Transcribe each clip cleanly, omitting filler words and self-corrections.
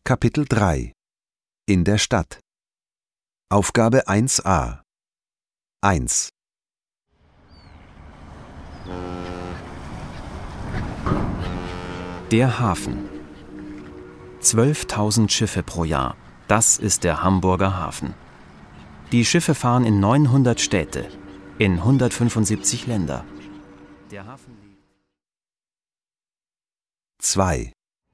Kapitel 3 In der Stadt. Aufgabe 1a 1. Der Hafen. 12.000 Schiffe pro Jahr. Das ist der Hamburger Hafen. Die Schiffe fahren in 900 Städte, in 175 Länder. Der Hafen liegt. 2.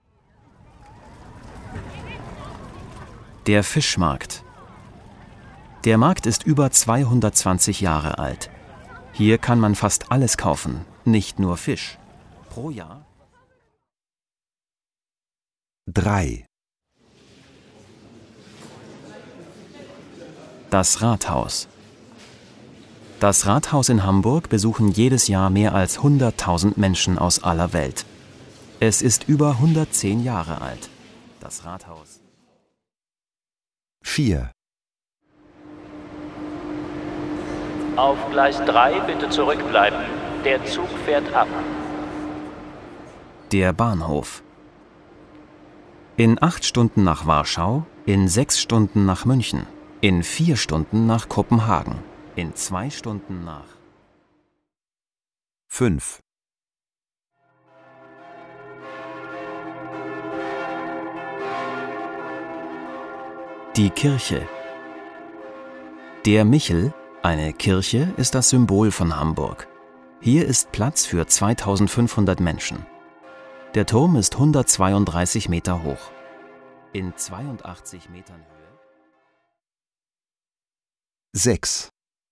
Der Fischmarkt. Der Markt ist über 220 Jahre alt. Hier kann man fast alles kaufen, nicht nur Fisch. Pro Jahr. 3. Das Rathaus. Das Rathaus in Hamburg besuchen jedes Jahr mehr als 100.000 Menschen aus aller Welt. Es ist über 110 Jahre alt. Das Rathaus. 4. Auf Gleis 3 bitte zurückbleiben. Der Zug fährt ab. Der Bahnhof. In 8 Stunden nach Warschau, in 6 Stunden nach München, in 4 Stunden nach Kopenhagen, in 2 Stunden nach 5. Die Kirche. Der Michel, eine Kirche, ist das Symbol von Hamburg. Hier ist Platz für 2500 Menschen. Der Turm ist 132 Meter hoch. In 82 Metern Höhe. 6.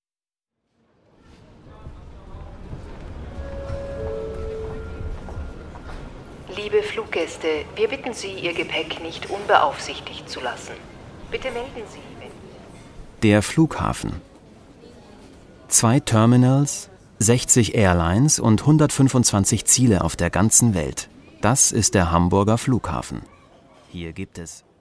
Liebe Fluggäste, wir bitten Sie, Ihr Gepäck nicht unbeaufsichtigt zu lassen. Bitte melden Sie, wenn... Der Flughafen. 2 Terminals, 60 Airlines und 125 Ziele auf der ganzen Welt. Das ist der Hamburger Flughafen. Hier gibt es